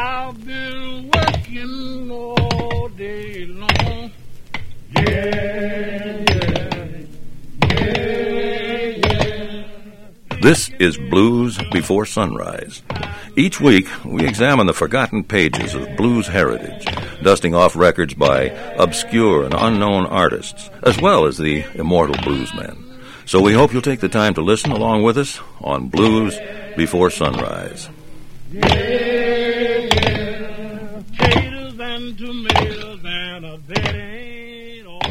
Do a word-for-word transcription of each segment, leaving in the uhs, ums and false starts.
I've been working all day long. Yeah, yeah, yeah, yeah. This is Blues Before Sunrise. Each week, we examine the forgotten pages of blues heritage, dusting off records by obscure and unknown artists, as well as the immortal bluesmen. So we hope you'll take the time to listen along with us on Blues Before Sunrise. Yeah, yeah. Potatoes and tomatoes and a bed ain't all.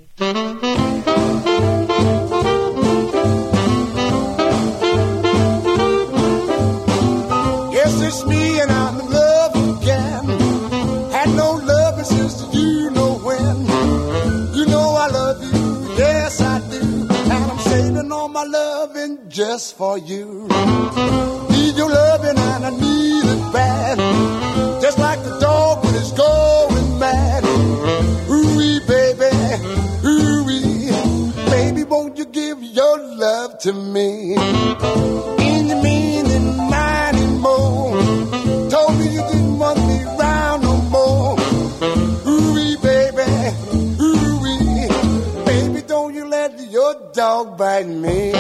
Yes, it's me and I'm in love again. Had no love since you know when. You know I love you, yes I do. And I'm saving all my loving just for you. Need your loving and I need it bad. Just like the dog when it's going mad. Ooh-wee, baby, ooh-wee. Baby, won't you give your love to me? In the meaning, mighty more. Told me you didn't want me round no more. Ooh-wee, baby, ooh-wee. Baby, don't you let your dog bite me.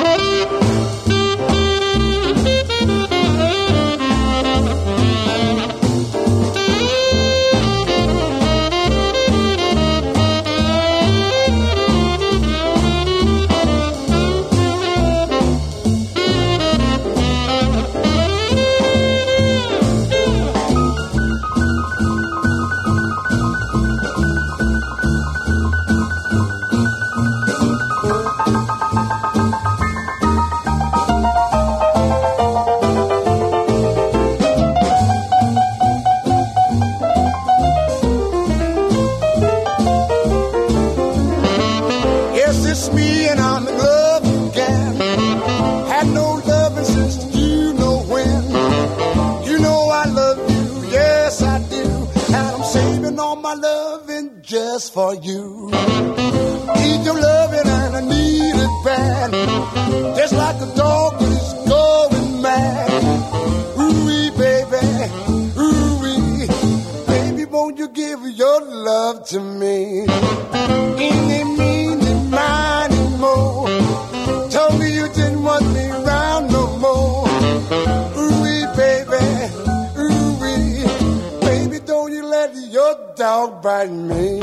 Just for you. Need your loving and I need it bad. Just like a dog that is going mad. Ooh-wee, baby, ooh-wee. Baby, won't you give your love to me? Any, meeny, miny, mo. Told me you didn't want me around no more. Ooh-wee, baby, ooh-wee. Baby, don't you let your dog bite me.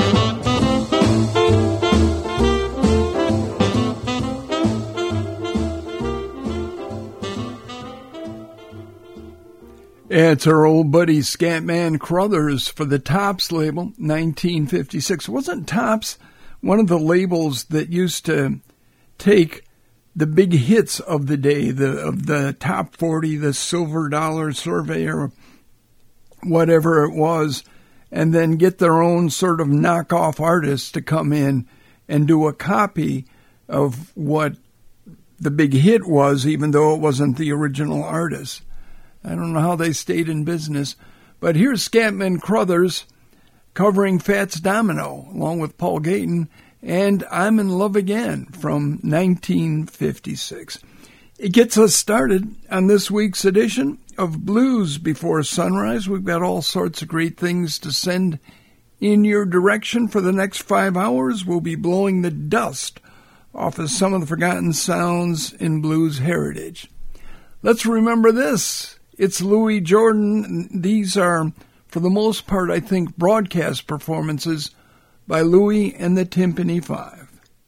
It's our old buddy Scatman Crothers for the Tops label, nineteen fifty-six. Wasn't Tops one of the labels that used to take the big hits of the day, the of the top forty, the Silver Dollar Survey or whatever it was, and then get their own sort of knockoff artists to come in and do a copy of what the big hit was, even though it wasn't the original artist. I don't know how they stayed in business. But here's Scatman Crothers covering Fats Domino, along with Paul Gayton, and I'm in Love Again from nineteen fifty-six. It gets us started on this week's edition of Blues Before Sunrise. We've got all sorts of great things to send in your direction for the next five hours. We'll be blowing the dust off of some of the forgotten sounds in blues heritage. Let's remember this. It's Louis Jordan. These are, for the most part, I think, broadcast performances by Louis and the Timpani Five.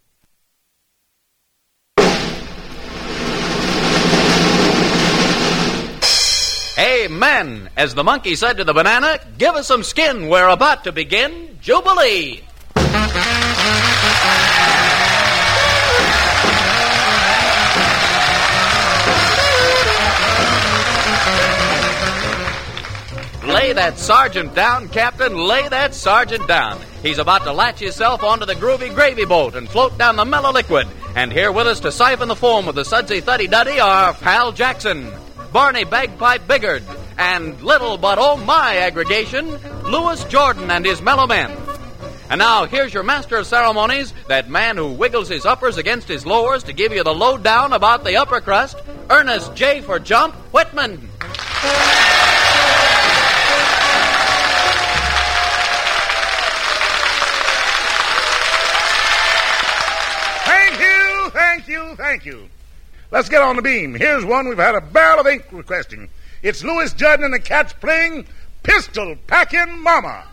Amen. As the monkey said to the banana, give us some skin. We're about to begin Jubilee. Lay that sergeant down, Captain. Lay that sergeant down. He's about to latch himself onto the groovy gravy boat and float down the mellow liquid. And here with us to siphon the foam of the sudsy thuddy duddy are Pal Jackson, Barney Bagpipe Biggard, and little but oh my aggregation, Louis Jordan and his mellow men. And now here's your master of ceremonies, that man who wiggles his uppers against his lowers to give you the lowdown about the upper crust, Ernest J. for Jump Whitman. you, thank you. Let's get on the beam. Here's one we've had a barrel of ink requesting. It's Louis Judd and the Cats playing Pistol Packin' Mama.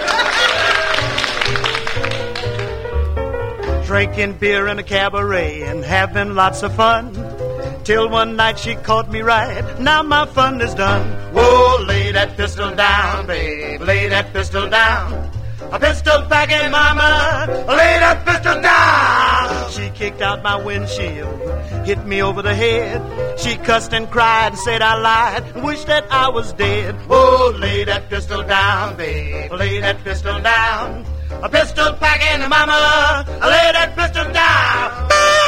Drinking beer in a cabaret and having lots of fun, till one night she caught me right. Now my fun is done. Whoa, lay that pistol down, babe, lay that pistol down. A pistol packing mama, lay that pistol down. She kicked out my windshield, hit me over the head. She cussed and cried and said I lied, wished that I was dead. Oh, lay that pistol down, babe, lay that pistol down. A pistol packing mama, lay that pistol down.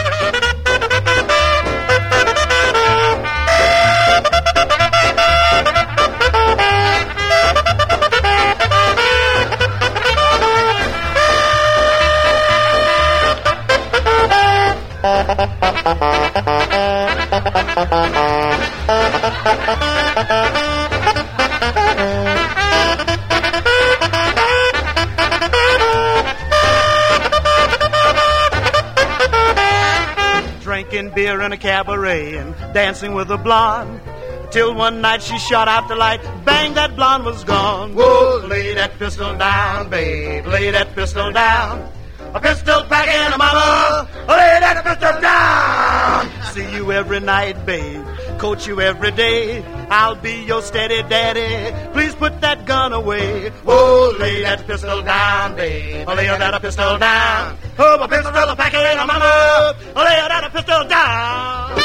Drinking beer in a cabaret and dancing with a blonde, till one night she shot out the light, bang, that blonde was gone. Whoa, lay that pistol down, babe, lay that pistol down. A pistol packing a mama, lay that pistol down. See you every night, babe, coach you every day. I'll be your steady daddy, please put that gun away. Whoa, lay that pistol down, babe, lay that pistol down. Oh, a pistol packing a mama, lay that pistol down.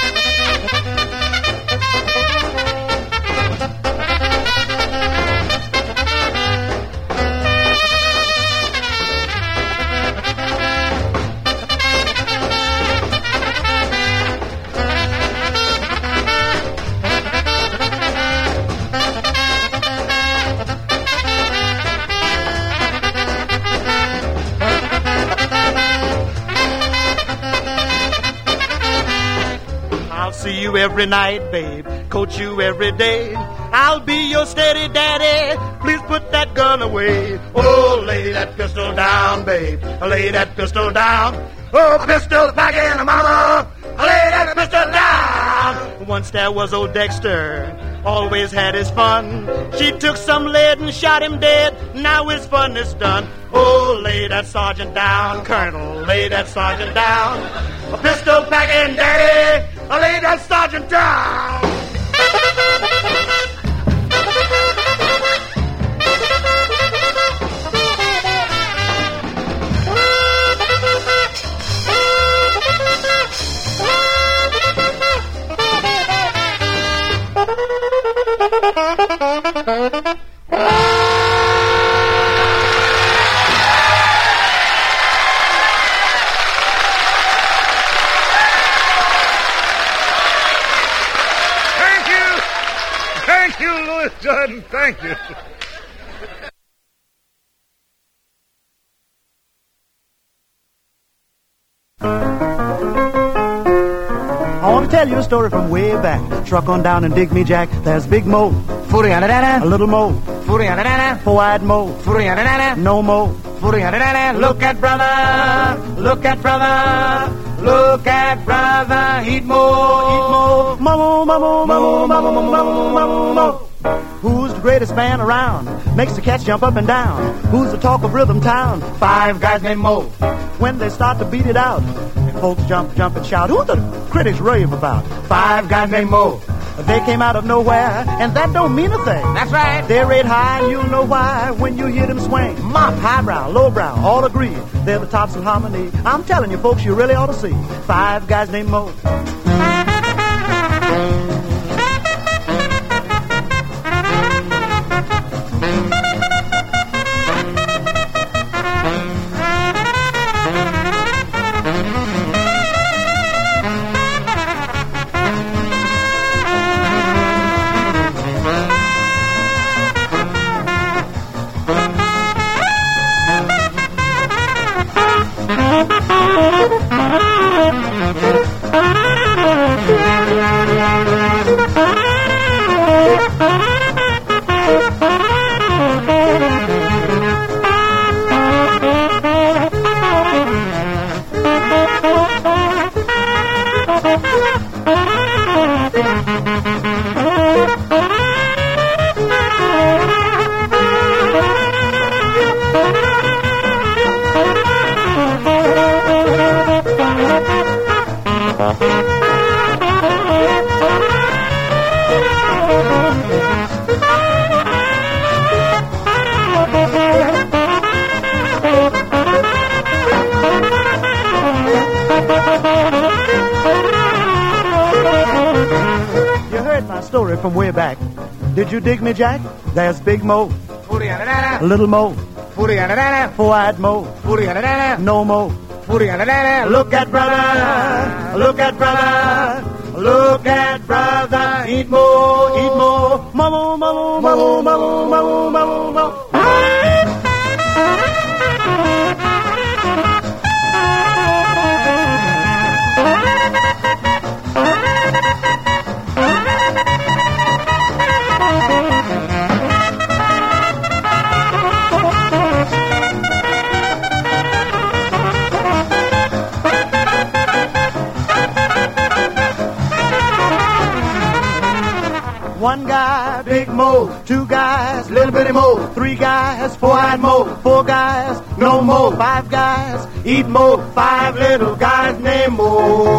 See you every night, babe, coach you every day. I'll be your steady daddy, please put that gun away. Oh, lay that pistol down, babe, lay that pistol down. Oh, pistol packing mama, lay that pistol down. Once there was old Dexter, always had his fun. She took some lead and shot him dead, now his fun is done. Oh, lay that sergeant down, Colonel, lay that sergeant down. A pistol packing daddy, lay that sergeant down. Judd, thank you. I want to tell you a story from way back. Truck on down and dig me, Jack. There's Big Mo, a little Mo, four-eyed Mo, no Mo. Look at brother, look at brother, look at brother. Eat Mo, eat Mo, Mo, Mo, Mo, Mo, Mo, Mo, Mo, Mo. Who's the greatest man around? Makes the cats jump up and down. Who's the talk of Rhythm Town? Five guys named Mo. When they start to beat it out, and folks jump, jump and shout, who the critics rave about? Five guys named Mo. They came out of nowhere, and that don't mean a thing. That's right. They rate high, and you'll know why when you hear them swing. Mop, highbrow, lowbrow, all agree. They're the tops of harmony. I'm telling you, folks, you really ought to see. Five guys named Mo. My story from way back. Did you dig me, Jack? There's Big Mo, Little Mo, Four-Eyed Mo, No Mo. Look at brother, look at brother, look at brother. Eat mo, eat mo, mo mo mo mo mo mo mo mo. One guy, Big Mo. Two guys, Little Bitty Mo. Three guys, Four-Eyed Mo. Four guys, No Mo. Five guys, Eat Mo. Five little guys named Mo.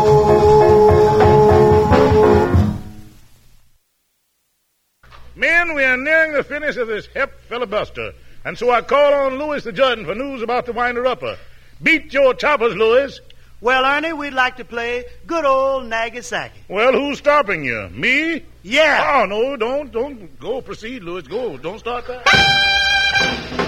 Men, we are nearing the finish of this hep filibuster, and so I call on Louis the Judge for news about the winder-upper. Beat your choppers, Louis. Well, Ernie, we'd like to play good old Nagasaki. Well, who's stopping you? Me? Yeah. Oh, no, don't, don't go. Proceed, Louis. Go. Don't start that.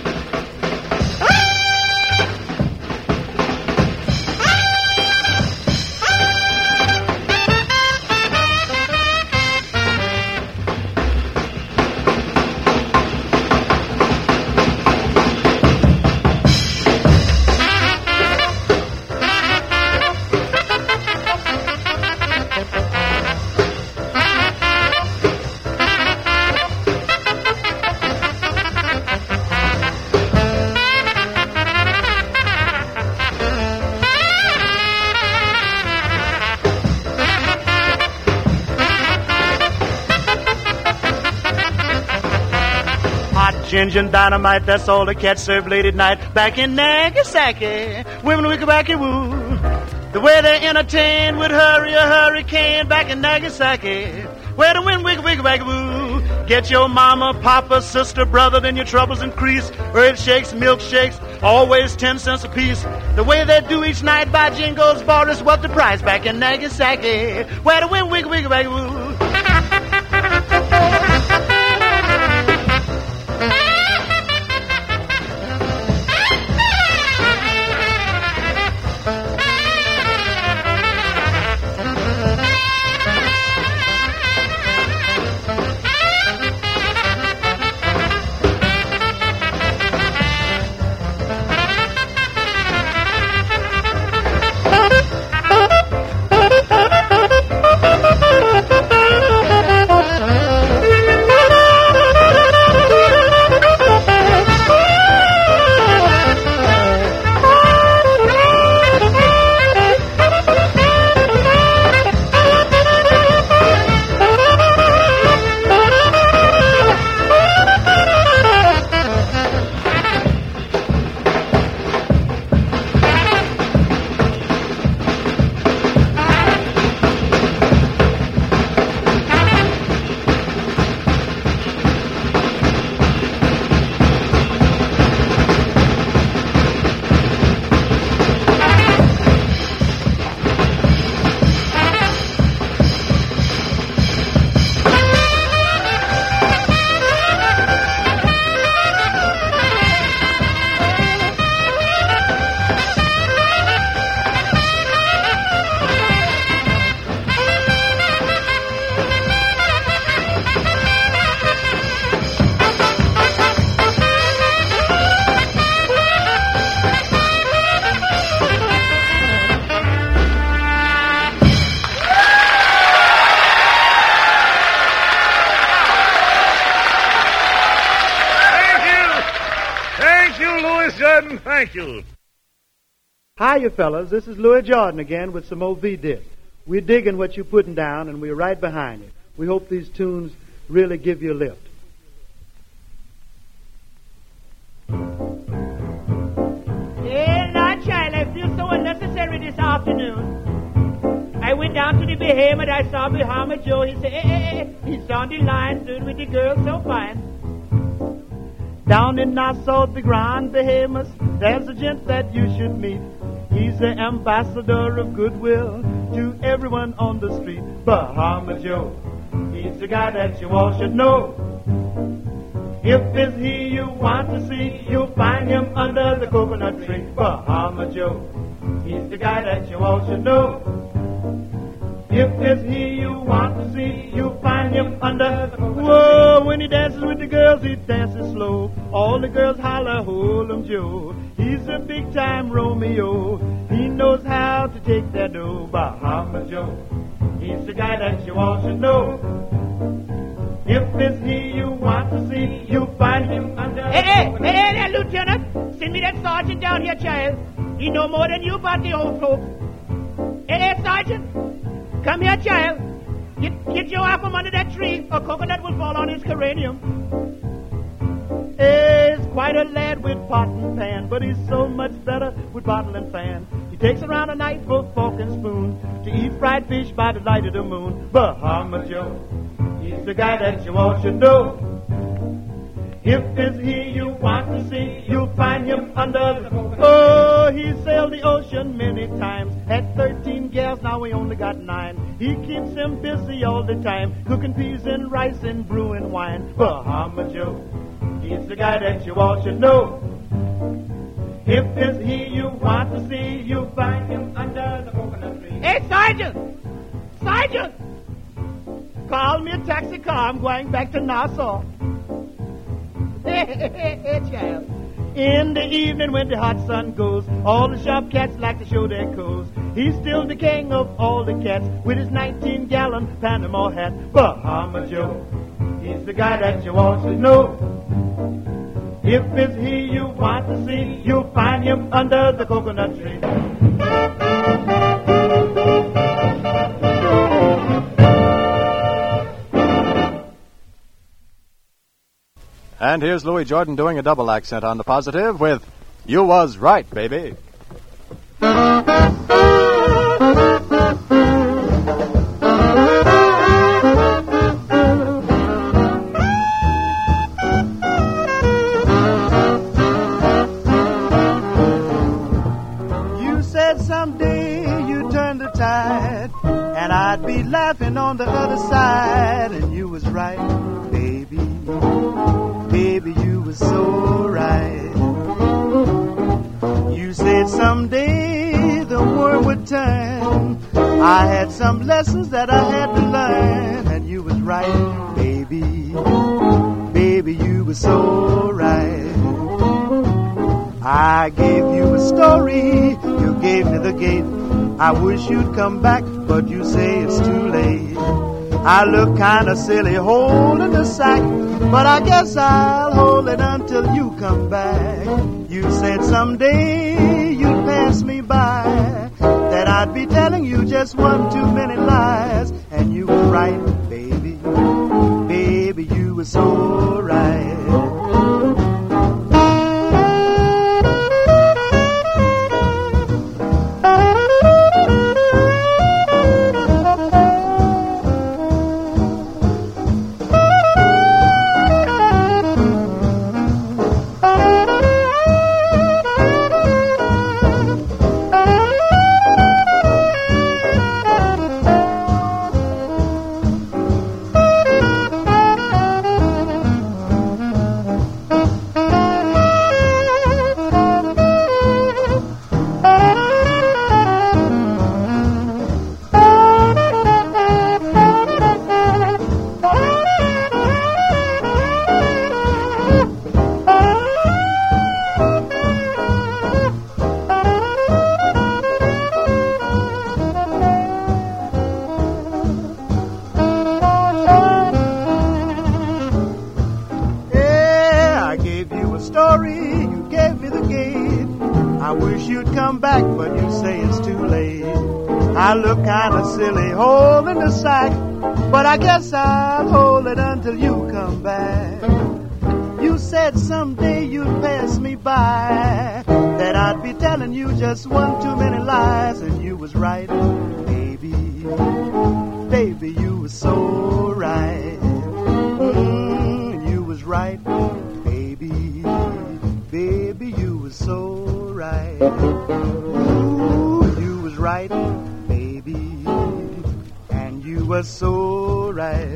Ginger and dynamite, that's all the cats serve late at night. Back in Nagasaki, women wicky-wacky woo. The way they entertain with hurry a hurricane. Back in Nagasaki, where the wind wicky-wacky woo. Get your mama, papa, sister, brother, then your troubles increase. Herb shakes, milkshakes, always ten cents a piece. The way they do each night by Jingo's borders, what the price back in Nagasaki, where the wind wicky-wacky woo. Thank you. Hiya, fellas. This is Louis Jordan again with some O V disc. We're digging what you're putting down, and we're right behind you. We hope these tunes really give you a lift. Hey, Lord Child, I feel so unnecessary this afternoon. I went went down to the Bahamas. I saw Bahama Joe. He said, hey, hey, hey. He's on the line, stood with the girl so fine. Down in Nassau, the Grand Bahamas, there's a gent that you should meet. He's the ambassador of goodwill to everyone on the street. Bahama Joe, he's the guy that you all should know. If it's he you want to see, you'll find him under the coconut tree. Bahama Joe, he's the guy that you all should know. If it's he you want to see, you'll find him under the coconut tree. Whoa, when he dances with the girls, he dances slow. All the girls holler, hold him Joe. He's a big-time Romeo. He knows how to take that dough. Bahama Joe, he's the guy that you all should know. If it's he you want to see, you'll find him under... Hey, hey, hey, hey, hey, Lieutenant, send me that sergeant down here, child. He know more than you about the old folks. Hey, hey, Sergeant, come here, child. Get, get your eye from under that tree, or coconut will fall on his cranium. Hey, he's quite a lad with pot and pan, but he's so much better with bottle and fan. He takes around a knife, for fork and spoon, to eat fried fish by the light of the moon. Bahama Joe, he's the guy that you all should know. If it's he you want to see, you'll find him under the coconut. Oh, he sailed the ocean many times. Had thirteen gals, now he only got nine. He keeps them busy all the time, cooking peas and rice and brewing wine. Bahama Joe, he's the guy that you all should know. If it's he you want to see, you'll find him under the coconut tree. Hey, Sergeant! Sergeant! Call me a taxi car. I'm going back to Nassau. Hey, hey, hey, child. In the evening when the hot sun goes, all the sharp cats like to show their coats. He's still the king of all the cats with his nineteen-gallon Panama hat. Bahama Joe, he's the guy that you all should know. If it's he you want to see, you'll find him under the coconut tree. And here's Louis Jordan doing a double accent on the positive with You Was Right, Baby. You said someday you'd turn the tide, and I'd be laughing on the other side, and you was right, baby. Baby, you were so right. You said someday the world would turn. I had some lessons that I had to learn, and you was right, baby. Baby, you were so right. I gave you a story, you gave me the gate. I wish you'd come back, but you say it's too late. I look kinda silly holding the sack, but I guess I'll hold it until you come back. You said someday you'd pass me by, that I'd be telling you just one too many lies, and you were right, baby. Baby, you were so right. I look kinda silly holding the sack, but I guess I'll hold it until you come back. You said someday you'd pass me by, that I'd be telling you just one too many lies, and you was right, baby. Baby, you was so right. Mm, you was right, baby. Baby, you was so right. Ooh, you was right, baby. And you was so right.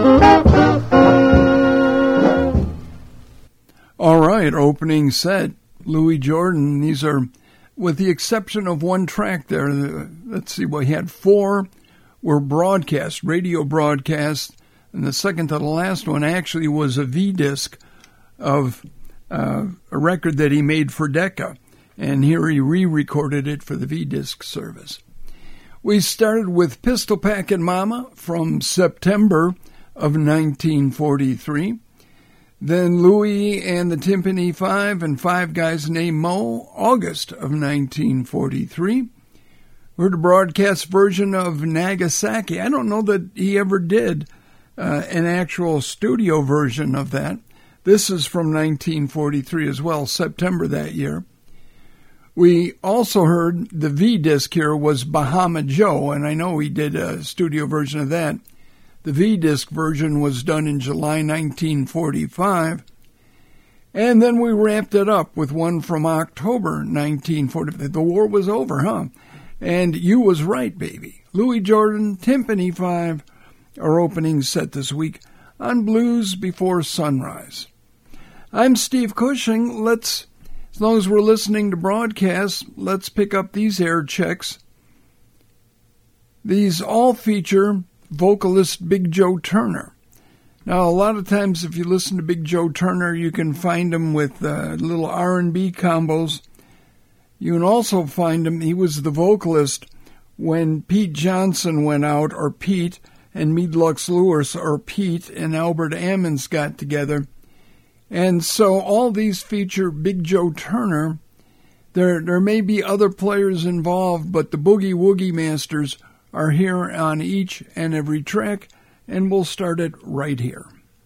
All right, opening set, Louis Jordan. These are, with the exception of one track there, let's see, we had four were broadcast, radio broadcast, and the second to the last one actually was a V-disc of uh, a record that he made for Decca, and here he re-recorded it for the V-disc service. We started with Pistol Packin' Mama from September of nineteen forty-three. Then Louis and the Timpani Five and Five Guys Named Mo, August of nineteen forty-three. We heard a broadcast version of Nagasaki. I don't know that he ever did uh, an actual studio version of that. This is from nineteen forty-three as well, September that year. We also heard the V-disc here was Bahama Joe, and I know he did a studio version of that. The V-disc version was done in July nineteen forty-five. And then we wrapped it up with one from October nineteen forty-five. The war was over, huh? And You Was Right, Baby. Louis Jordan, Timpani Five, our opening set this week on Blues Before Sunrise. I'm Steve Cushing. Let's, as long as we're listening to broadcasts, let's pick up these air checks. These all feature vocalist Big Joe Turner. Now, a lot of times if you listen to Big Joe Turner, you can find him with uh, little R and B combos. You can also find him, he was the vocalist when Pete Johnson went out, or Pete, and Meadlux Lewis, or Pete, and Albert Ammons got together. And so all these feature Big Joe Turner. There, there may be other players involved, but the Boogie Woogie Masters are here on each and every track, and we'll start it right here.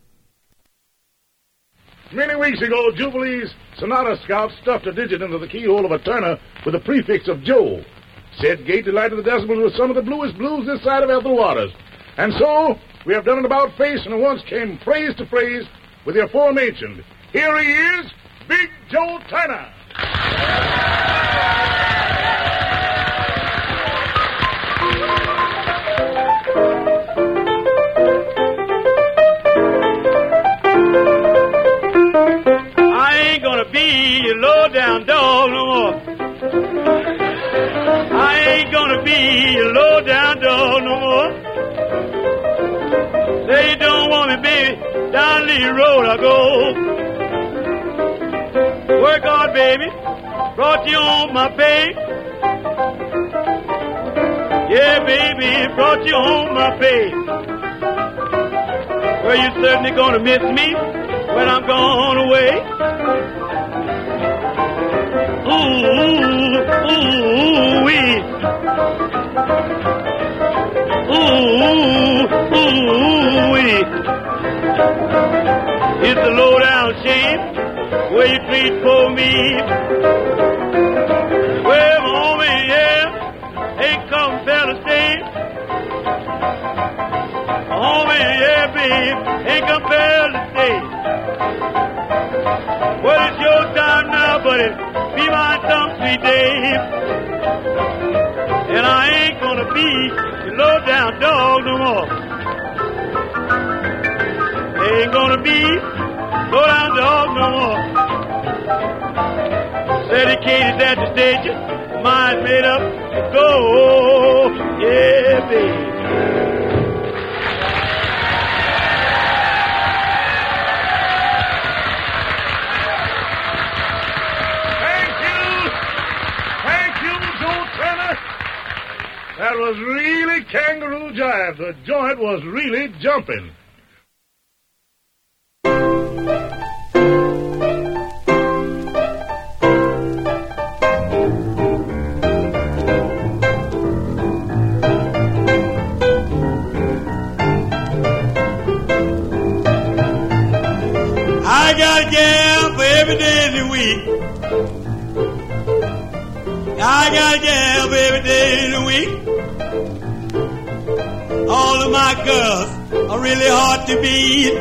Many weeks ago, Jubilee's Sonata Scout stuffed a digit into the keyhole of a Turner with the prefix of Joe. Said Gate delighted the decimals with some of the bluest blues this side of Ethel Waters. And so, we have done it about face, and at once came phrase to phrase with the aforementioned. Here he is, Big Joe Turner. Be a low-down dog no more. I ain't gonna be a low-down dog no more. They don't want me, baby, down the road I go. Work hard, baby, brought you on my pay. Yeah, baby, brought you on my pay. Well, you certainly gonna miss me when I'm gone away. Ooh, ooh, wee. Ooh, ooh, wee. It's a low-down shame where you treat poor me. Well, homie, yeah, ain't come fair to stay. Homie, yeah, babe, ain't come fair to stay. Well, it's your time now, buddy. Be my some sweet day. And I ain't gonna be your low-down dog no more. Ain't gonna be low-down dog no more. Dedicated at the station, mind made up to go. Yeah, baby. That was really kangaroo jive. The joint was really jumping. I got a gal for every day of the week. I got a gal for every day of the week. my girls are really hard to beat.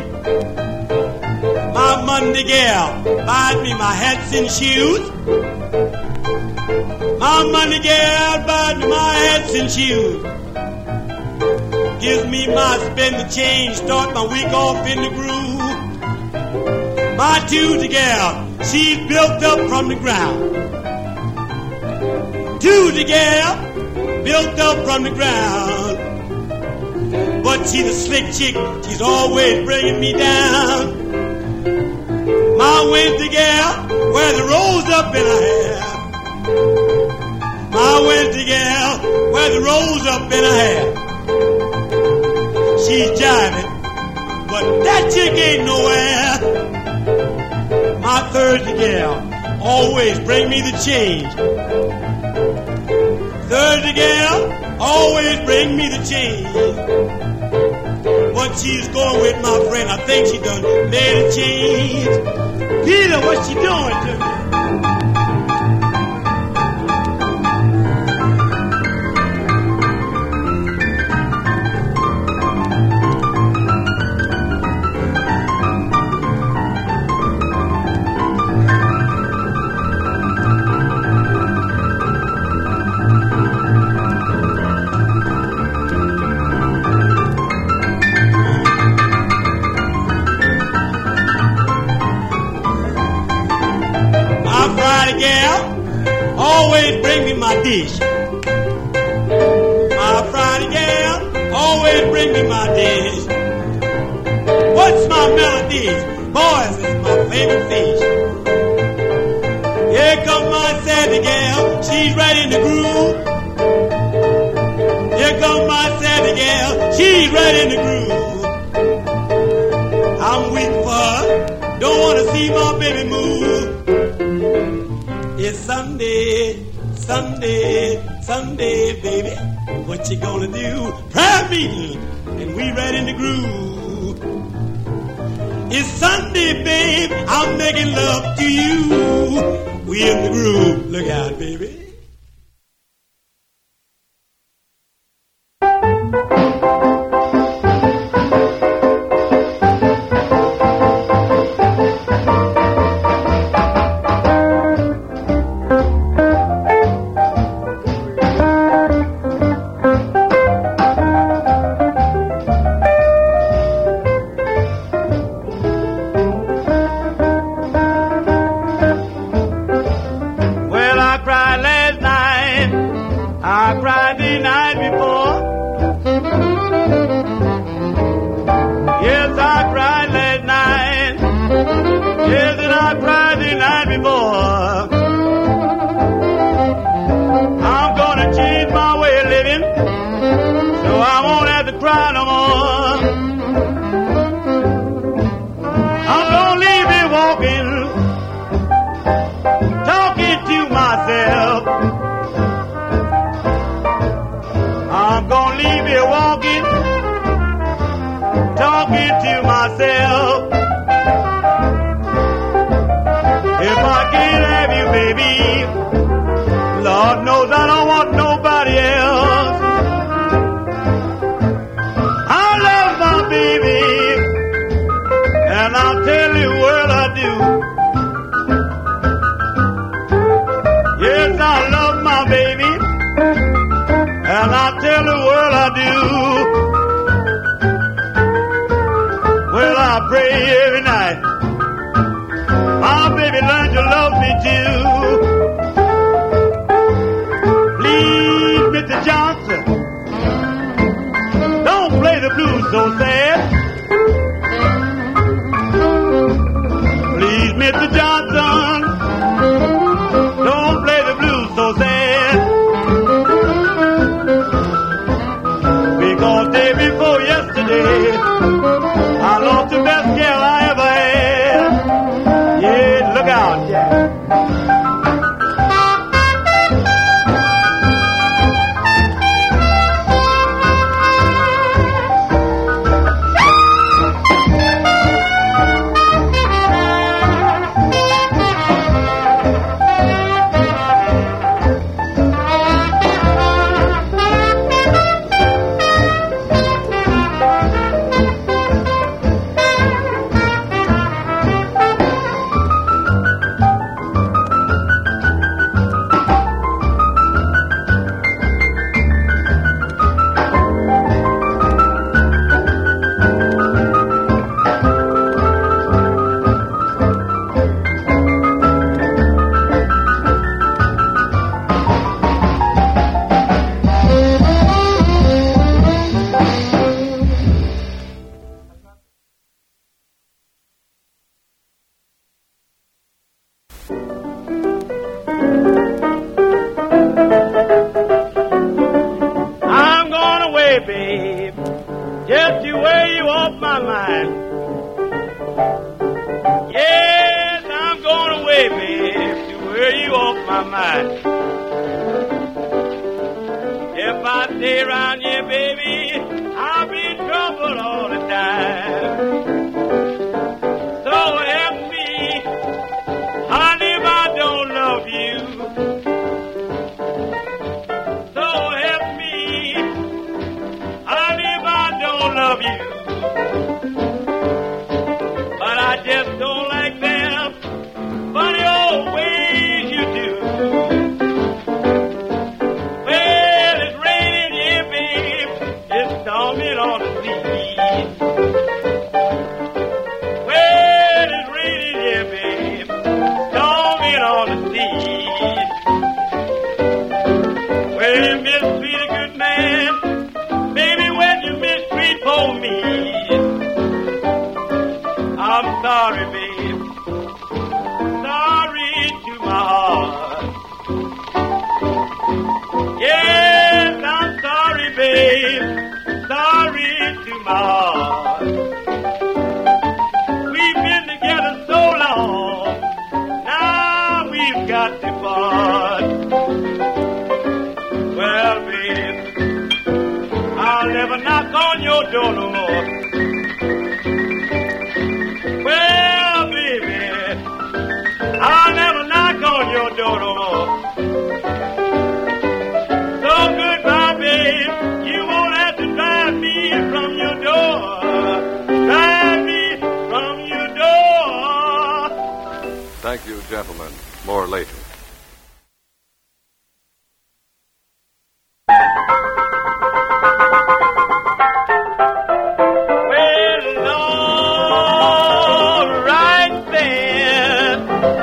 My Monday gal buys me my hats and shoes. My Monday gal buys me my hats and shoes. Gives me my spend the change, start my week off in the groove. My Tuesday gal, she's built up from the ground. Tuesday gal, built up from the ground. But she's a slick chick, she's always bringing me down. My Wednesday gal, wears the rose up in her hair. My Wednesday gal, wears the rose up in her hair. She's jiving, but that chick ain't nowhere. My Thursday gal, always bring me the change. Thursday gal, always bring me the change. But she's going with my friend, I think she done made a change. Peter, what's she doing to me? Always bring me my dish. My Friday gal, always bring me my dish. What's my melodies? Boys, it's my favorite fish. Here comes my Saturday gal, she's right in the groove. Here comes my Saturday gal, she's right in the groove. I'm weak for her, don't want to see my baby move. It's Sunday, Sunday, Sunday, baby. What you gonna do? Prayer meeting, and we right in the groove. It's Sunday, babe. I'm making love to you. We in the groove. Look out, baby. my mind. If I stay around here, baby, I'll be in trouble all the time. So help me, honey, if I don't love you. So help me, honey, if I don't love you. But I just don't like them funny old ways you do. Well, it's raining here, babe. It's storming on the sea. Well, it's raining here, babe. Storming on the sea. Well, you mistreat a good man, baby, when you mistreat for me. I'm sorry, babe. Sorry to my heart. Yes, I'm sorry, babe. Sorry to my heart. We've been together so long. Now we've got to part. Well, babe, I'll never knock on your door no more. Well, baby, I'll never knock on your door no more. So goodbye, babe. You won't have to drive me from your door. Drive me from your door. Thank you, gentlemen. More later. Well, all right then.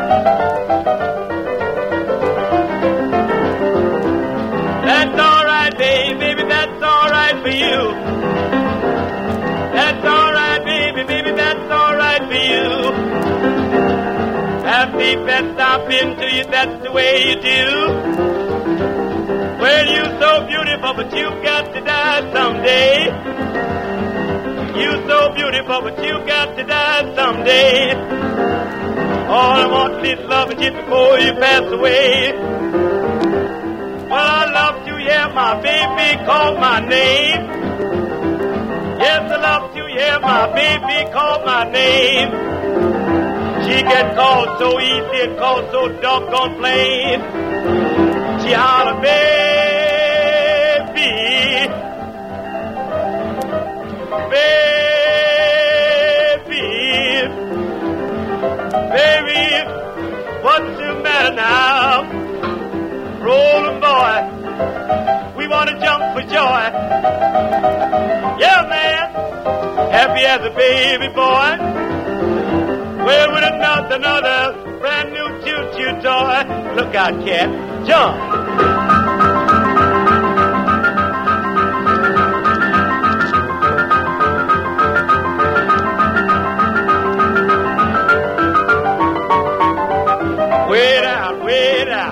That's all right, baby, baby, that's all right for you. That's all right, baby, baby, that's all right for you. Have the best I've been to you, that's the way you do. Well, you're so beautiful, but you've got to die someday. You're so beautiful, but you've got to die someday. All I want is loving you before you pass away. Well, I love to hear my baby call my name. Yes, I love to hear my baby call my name. She gets called so easy and called so doggone plain. She holler, baby, baby, baby, what's the matter now? Rolling boy, we want to jump for joy. Yeah, man, happy as a baby boy. Well, with another, another brand new choo-choo toy. Look out, cat, jump. Wait out, wait out.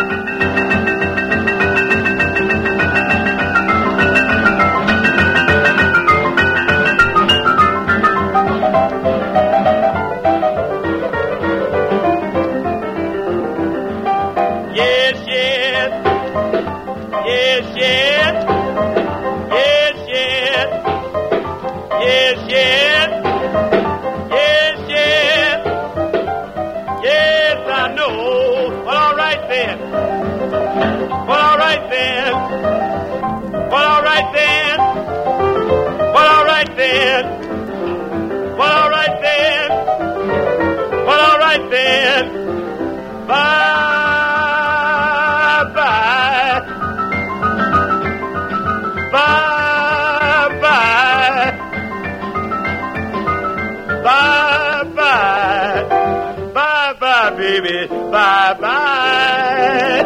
Yes, yes. Yes, yes. Yes, yes. Yes, yes. Yes, yes. Yes, I know. Well, all right then. Well, all right then. Well, all right then. Well, all right then. Well, all right then. Well, all right then. Bye, bye. Bye, bye. Bye, bye. Bye, bye, baby. Bye, bye.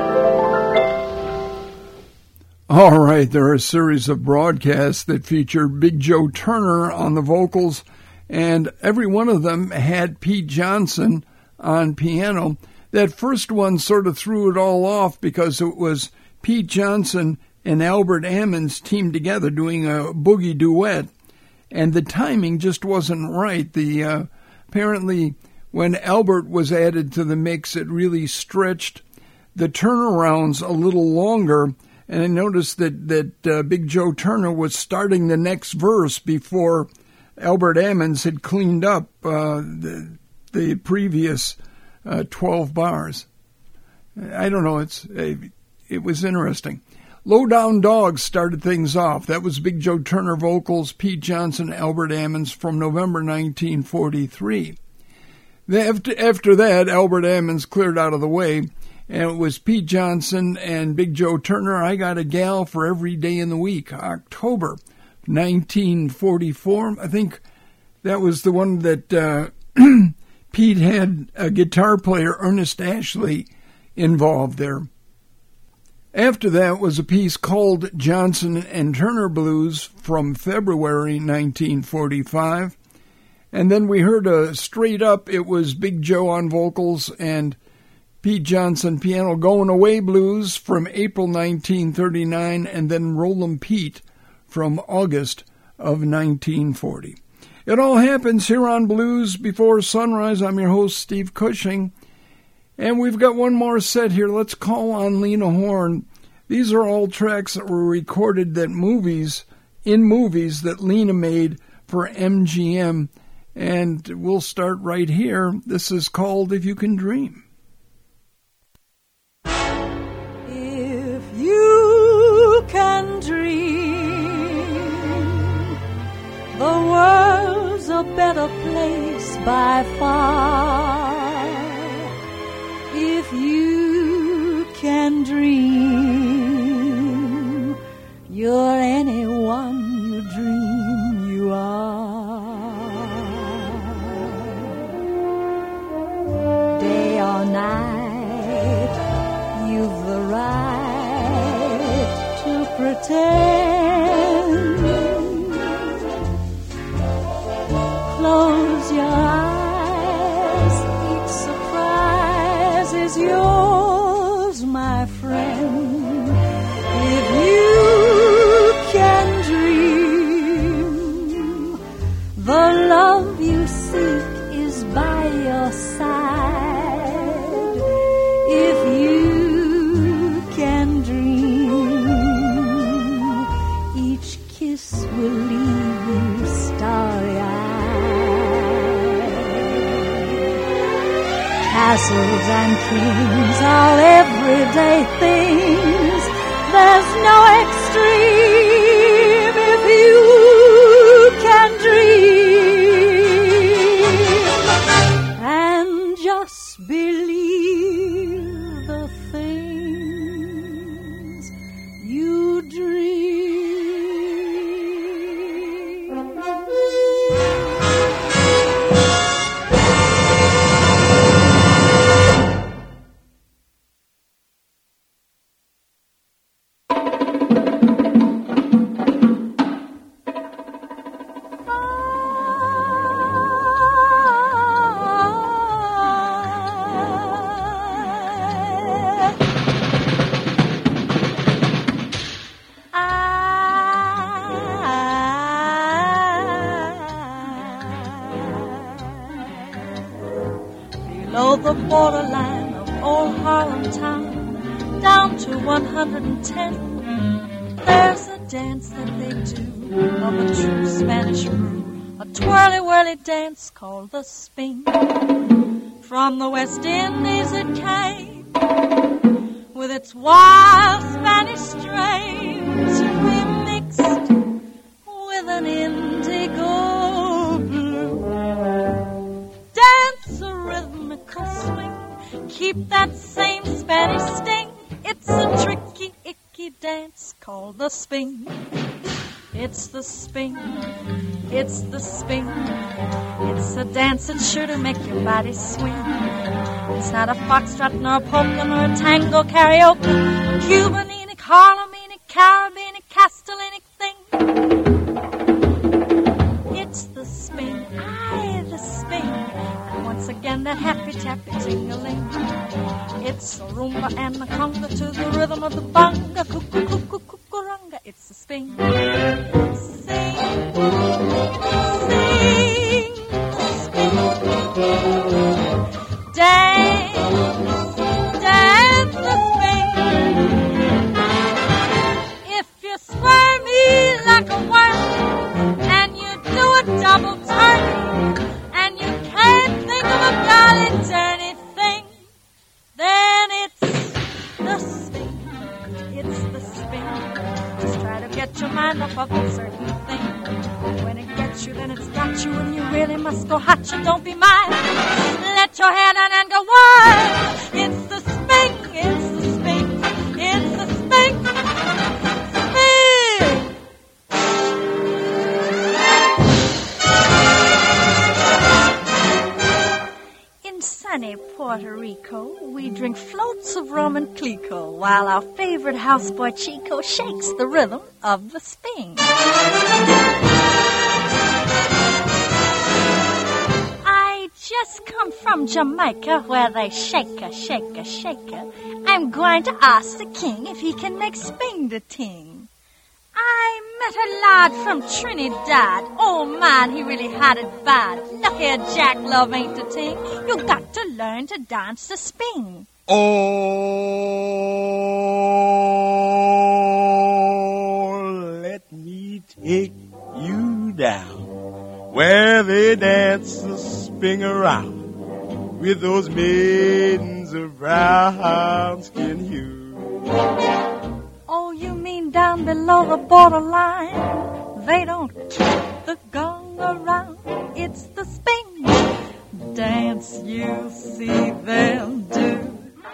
All right, there are a series of broadcasts that feature Big Joe Turner on the vocals, and every one of them had Pete Johnson on piano. That first one sort of threw it all off because it was Pete Johnson and Albert Ammons teamed together doing a boogie duet, and the timing just wasn't right. The uh, apparently, when Albert was added to the mix, it really stretched the turnarounds a little longer, and I noticed that, that uh, Big Joe Turner was starting the next verse before Albert Ammons had cleaned up uh, the, the previous uh, twelve bars. I don't know, it's it, it was interesting. Low Down Dog started things off. That was Big Joe Turner vocals, Pete Johnson, Albert Ammons from November nineteen forty-three. After, after that, Albert Ammons cleared out of the way, and it was Pete Johnson and Big Joe Turner, I Got a Gal for Every Day in the Week, October nineteen forty-four. I think that was the one that uh, Pete had a guitar player, Ernest Ashley, involved there. After that was a piece called Johnson and Turner Blues from February nineteen forty-five. And then we heard a straight up, it was Big Joe on vocals and Pete Johnson piano, Going Away Blues from April nineteen thirty-nine, and then Rollin' Pete from August of nineteen forty. It all happens here on Blues Before Sunrise. I'm your host, Steve Cushing. And we've got one more set here. Let's call on Lena Horne. These are all tracks that were recorded that movies, in movies that Lena made for M G M. And we'll start right here. This is called If You Can Dream. If you can dream, the world's a better place by far. If you can dream, you're anyone you dream you are. Day or night, you've the right to pretend. Close your eyes, each surprise is yours, my friend. If you can dream, the love you seek is by your side. If you can dream, each kiss will leave you starry-eyed. Castles and kings are everyday things. There's no extreme if you can dream. And just believe the things you dream. The borderline of old Harlem town, down to one hundred ten, there's a dance that they do of a true Spanish brew, a twirly-whirly dance called the spin. From the West Indies it came, with its wild Spanish strains, remixed with an indigo blue. Dance a rhythmical swing, keep that same Spanish sting. It's a tricky, icky dance called the spin. It's the spin, it's the spin. It's a dance that's sure to make your body swing. It's not a foxtrot nor a polka nor a tango karaoke, a Cubanic, Harlemic, Caribbean, Castellanic thing. It's the spin, aye, the spin. And once again that happy tappy ting-a-ling. It's a rumba and a conga to the rhythm of the bonga, cuckoo, cuckoo, cuckoo-runga. It's the spin. Sing, sing, spin. Dance, dance the must go hot, you don't be mine. Let your hair down and go wild. It's the Sphinx, it's the Sphinx, it's the Sphinx. In sunny Puerto Rico, we drink floats of rum and Clico, while our favorite houseboy Chico shakes the rhythm of the Sphinx. I just come from Jamaica, where they shake a, shake a, shake a. I'm going to ask the king if he can make Sping the ting. I met a lad from Trinidad. Oh, man, he really had it bad. Look here, Jack, love ain't the ting. You got to learn to dance the Sping. Oh, let me take you down where they dance the Sping around with those maidens of brown skin hue. Oh, you mean down below the borderline? They don't kick the gong around. It's the Sping dance you see them do.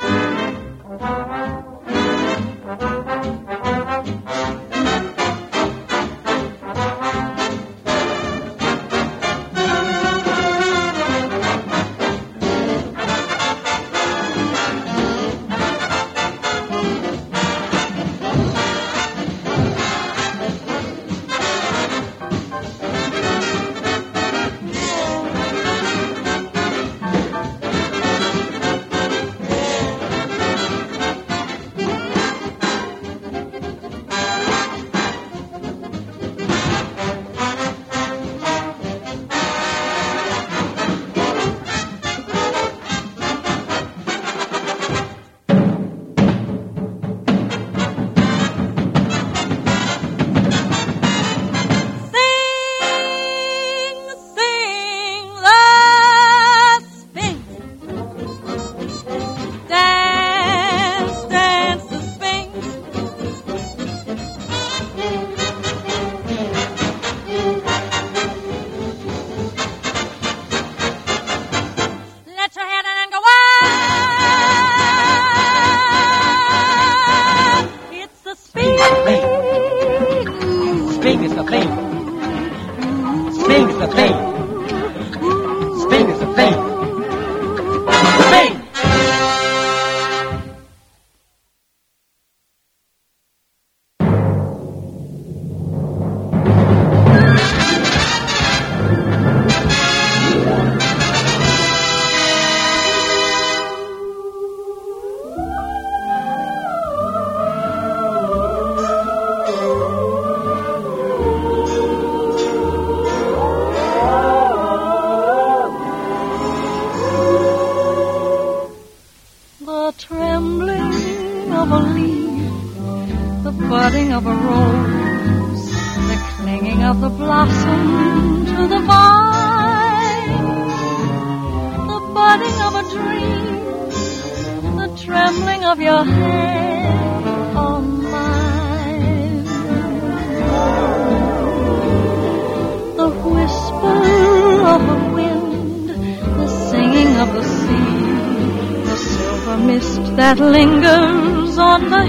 That lingers on the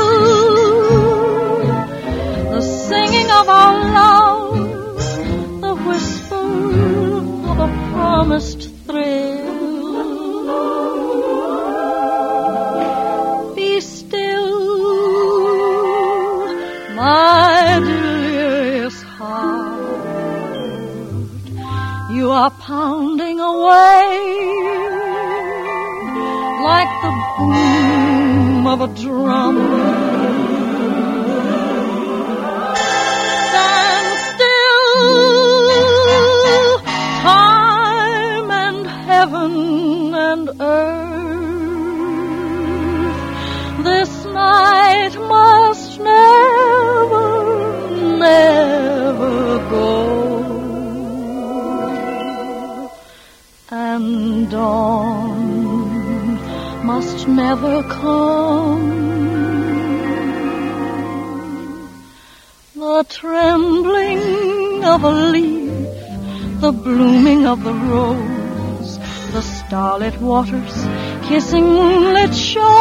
hill, the singing of our love, the whisper of a promised thrill. Be still, my delirious heart, you are pounding away like the boom of a drum. Stand still, time and heaven and earth. This night must never, never go. And dawn must never come. The trembling of a leaf, the blooming of the rose, the starlit waters kissing moonlit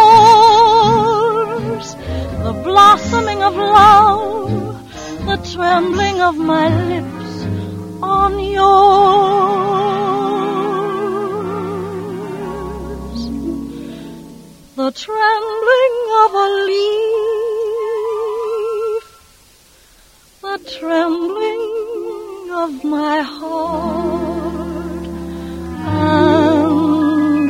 shores, the blossoming of love, the trembling of my lips on yours, the trembling of a leaf, the trembling of my heart and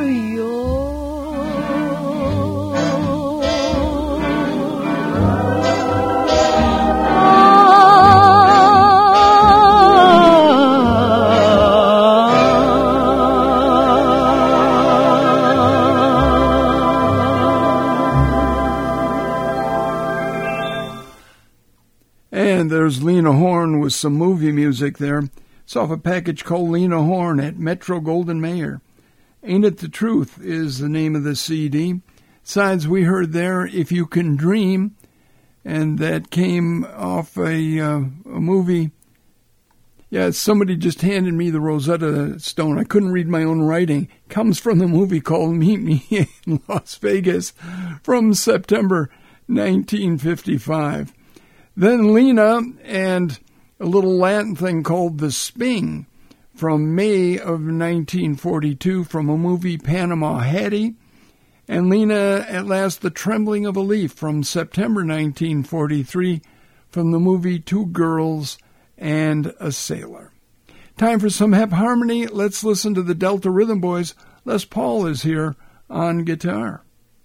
There's Lena Horne with some movie music there. It's off a package called Lena Horne at Metro Golden Mayer. Ain't It the Truth is the name of the C D. Sides we heard there, If You Can Dream, and that came off a, uh, a movie. Yeah, somebody just handed me the Rosetta Stone. I couldn't read my own writing. Comes from the movie called Meet Me in Las Vegas from September nineteen fifty-five. Then Lena and a little Latin thing called The Sping from May of nineteen forty-two from a movie Panama Hattie. And Lena, at last, The Trembling of a Leaf from September nineteen forty-three from the movie Two Girls and a Sailor. Time for some hep harmony. Let's listen to the Delta Rhythm Boys. Les Paul is here on guitar.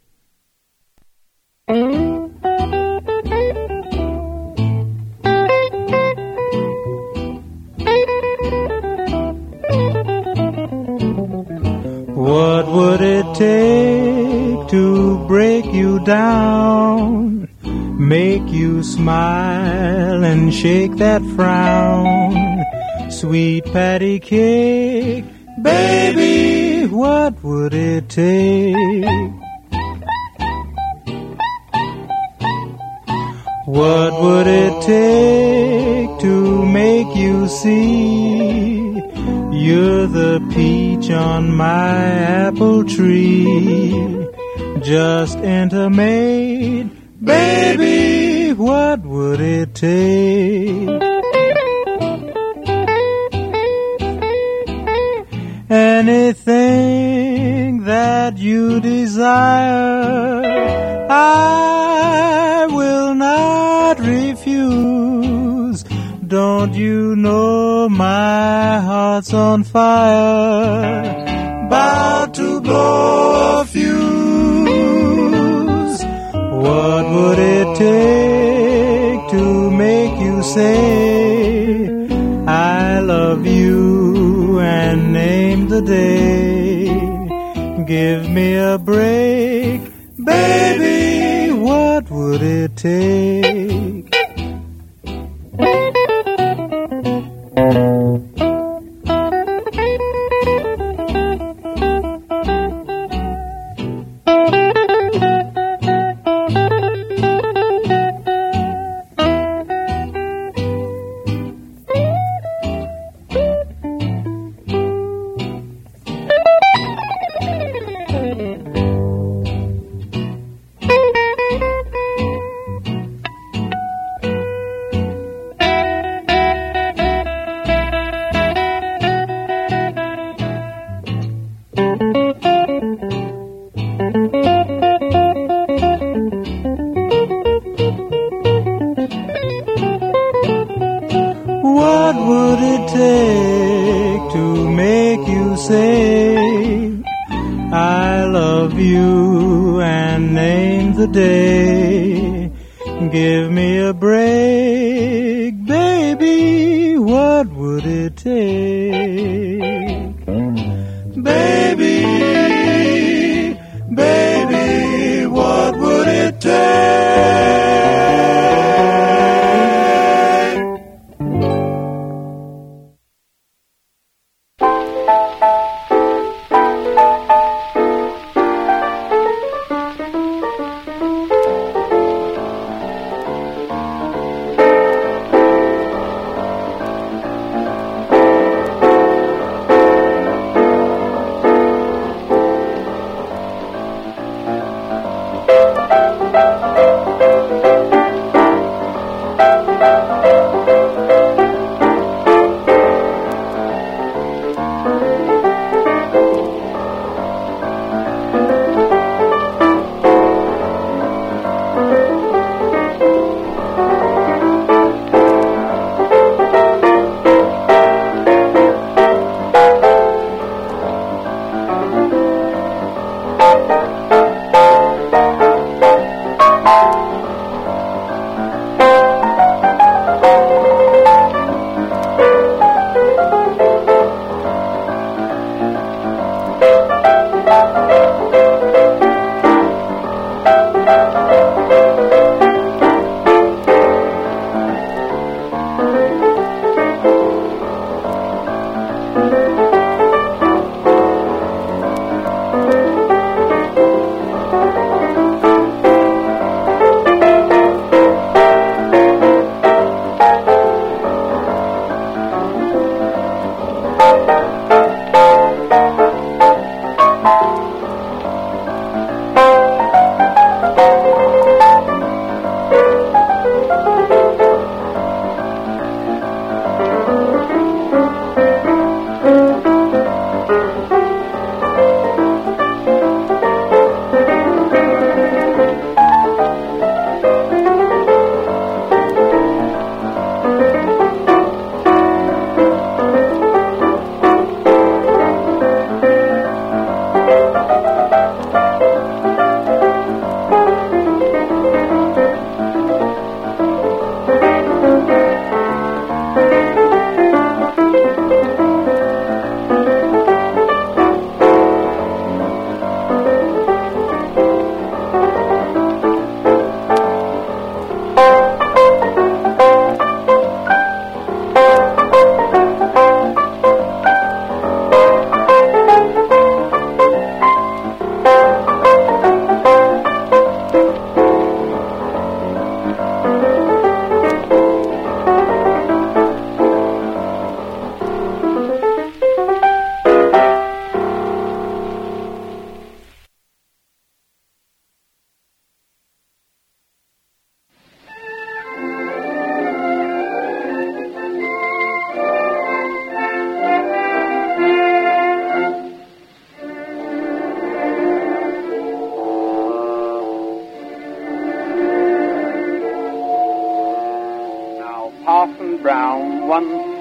What would it take to break you down, make you smile and shake that frown? Sweet patty cake, baby, what would it take? What would it take to make you see you're the peach on my apple tree? Just intimate, baby, what would it take? Anything that you desire, I will not refuse. Don't you know my heart's on fire, about to blow a fuse? What would it take to make you say I love you and name the day? Give me a break, baby, what would it take?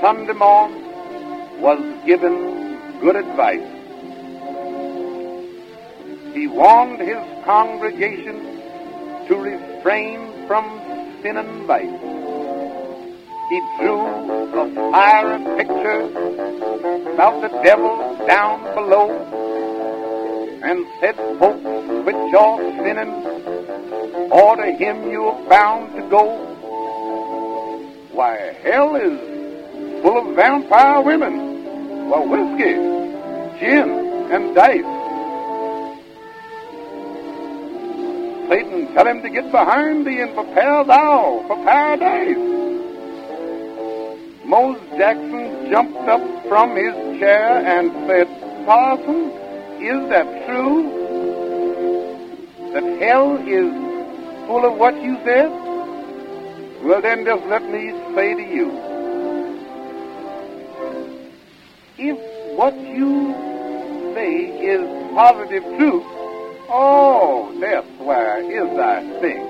Sunday morn was given good advice. He warned his congregation to refrain from sin and vice. He drew a fiery picture about the devil down below and said, folks, quit your sinning, or to him you're bound to go. Why, hell is full of vampire women, well, whiskey, gin, and dice. Satan, tell him to get behind thee and prepare thou for paradise. Mose Jackson jumped up from his chair and said, Parson, is that true? That hell is full of what you said? Well, then just let me say to you, if what you say is positive truth, oh, death, where is thy sting?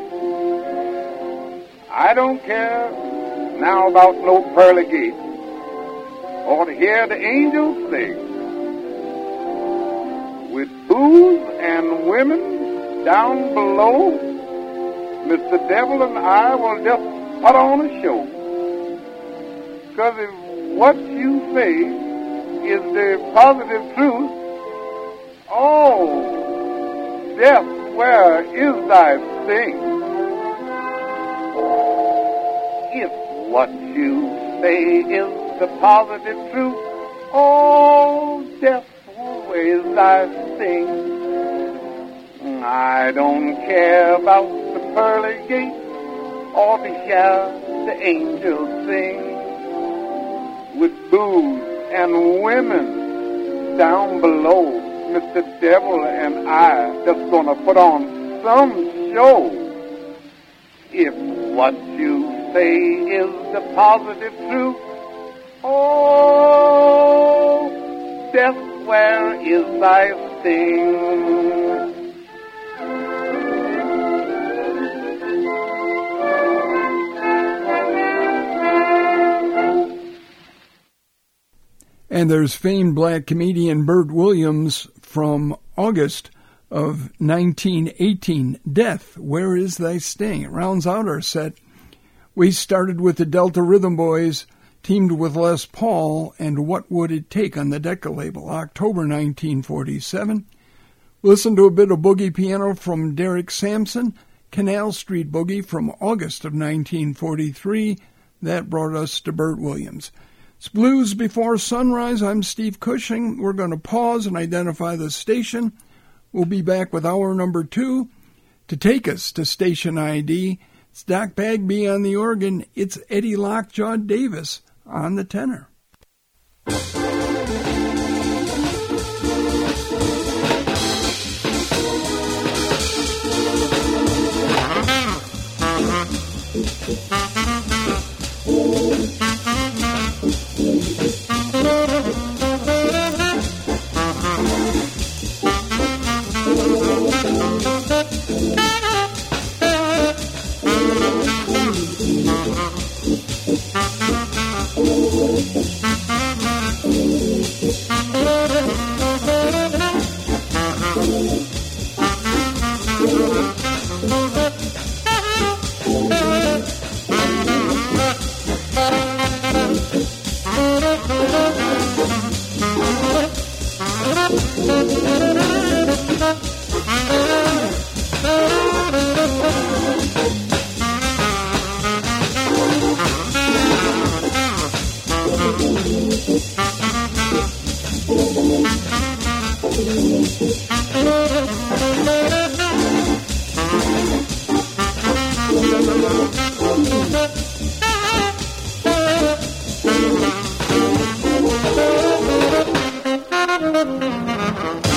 I don't care now about no pearly gates, or to hear the angels sing. With booze and women down below, Mister Devil and I will just put on a show. Because if what you say is the positive truth, oh, death, where is thy sting? If what you say is the positive truth, oh, death, where is thy sting? I don't care about the pearly gates or to hear the angels sing. With booze and women down below, Mister Devil and I just gonna put on some show. If what you say is the positive truth, oh, death, where is thy sting? And there's famed black comedian Bert Williams from August of nineteen eighteen, Death, Where Is Thy Sting? It rounds out our set. We started with the Delta Rhythm Boys, teamed with Les Paul, and What Would It Take on the Decca label, October nineteen forty-seven. Listen to a bit of boogie piano from Derek Sampson, Canal Street Boogie from August of nineteen forty-three. That brought us to Bert Williams. It's Blues Before Sunrise. I'm Steve Cushing. We're going to pause and identify the station. We'll be back with hour number two. To take us to station I D, it's Doc Bagby on the organ. It's Eddie Lockjaw Davis on the tenor. Thank you.